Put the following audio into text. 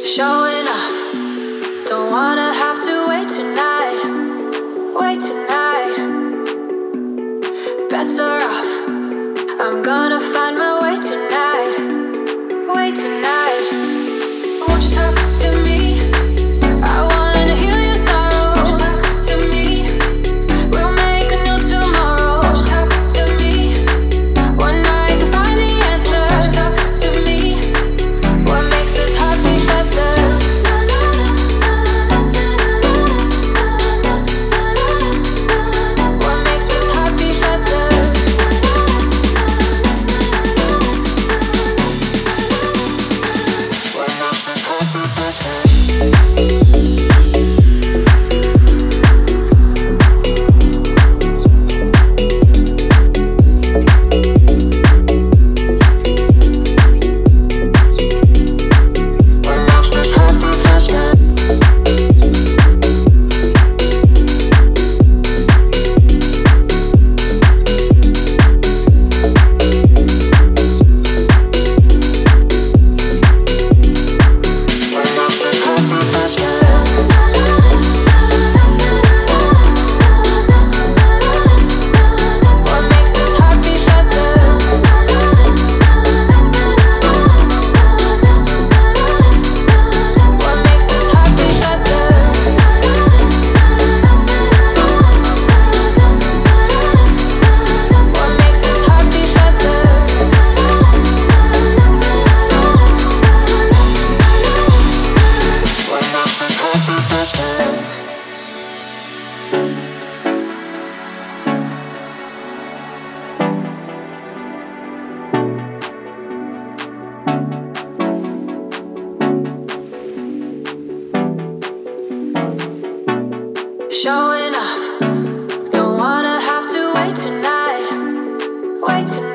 Showing off, don't wanna have to wait tonight. Wait tonight, better off. I'm gonna find my way tonight. Wait tonight, won't you talk to me? I wanna heal your sorrow. Won't you talk to me? We'll make a new tomorrow. Won't you talk to me? One night to find the answer. Won't you talk to me? What makes this heart beat faster? What makes this heart beat faster? What makes this heart beat faster? Showing off, don't wanna have to wait tonight. Wait tonight.